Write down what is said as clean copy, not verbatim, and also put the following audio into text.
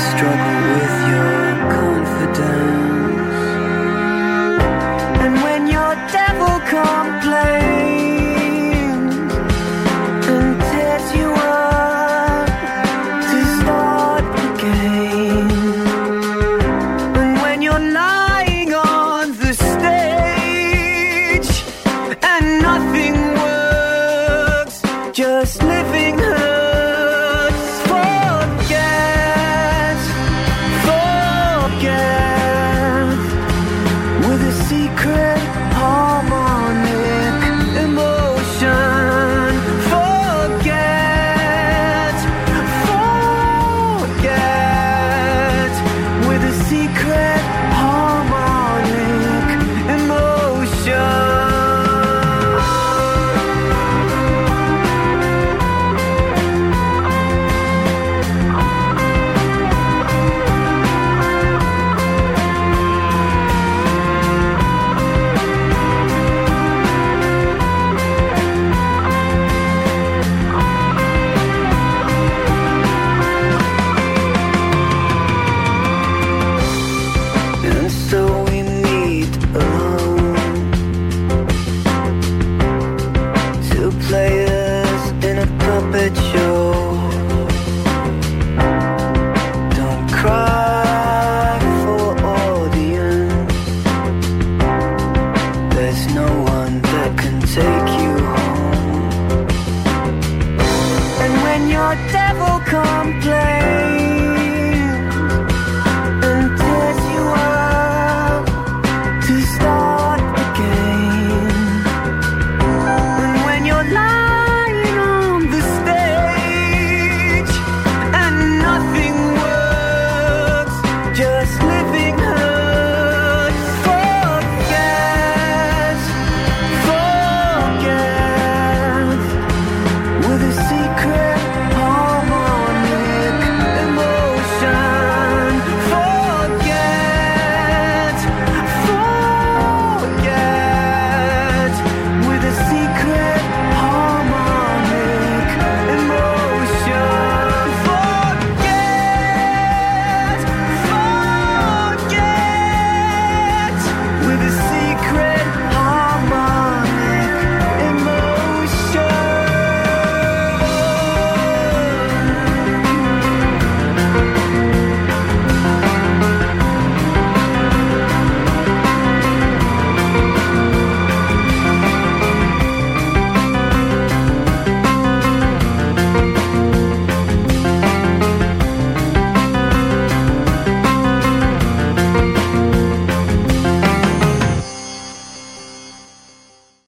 struggle with your confidence. And when your devil complains and tears you up to start again. And when you're lying on the stage and nothing works, just living hurts. Forget, forget, with a secret harmonic emotion. Forget, forget, with a secret harmonic emotion. And so we meet alone, two players in a puppet show. Don't cry for audience, there's no one that can take you home. And when your devil complains